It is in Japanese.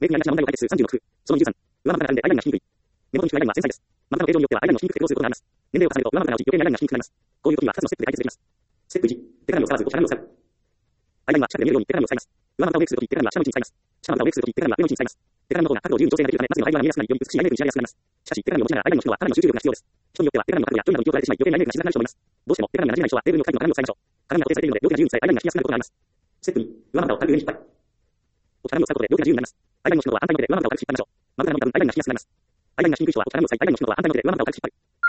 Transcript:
明文や見出しな問題を解決数36。その23。上回ったらあるんでアイラインが引きにくい。根元に低いアイラインは繊細です。またの形状によってはアイラインの引きにくくてどうすることがあります。年齢を重ねると上回ったらうち余計にアイラインが引きにくくなります。こういう時には2つのステップで解決できます。ステップ1。手鏡を使わずごしゃがみを使う。アイラインは近くで見えるように手鏡を使います。上股をメイクするとき手鏡は下の位置に使います。下股をメイクするとき手鏡は上の位置に使います。手鏡の方が角度を自由に調整ができるため、まずのアイラインが見えやすくなり、より美しいアイメイクに仕上げやすくなります。しかし、手鏡を持ちながらアイラインを引くのはかなりの集中力が必要です。人によっては手鏡の角度や距離などに気を取られてしまい、余計なアイメイクがしづらくなる人もいます。どうしても手鏡が馴染めない人はテーブルの角度の鏡を使いましょう。鏡が固定されているので、両手が自由に使えアイラインが引きやすくなることがあります。ステップ2。上股を軽く上に引っ張る。お鏡を使うことで両手が自由になります。アイラインの引くのは反対の手で上股を軽く引っ張りましょう。まぶたが伸びた分アイラインが引きやすくなります。アイラインが引きにくい人はお鏡を使い、アイラインの引くのは反対の手で上股を軽く引っ張る。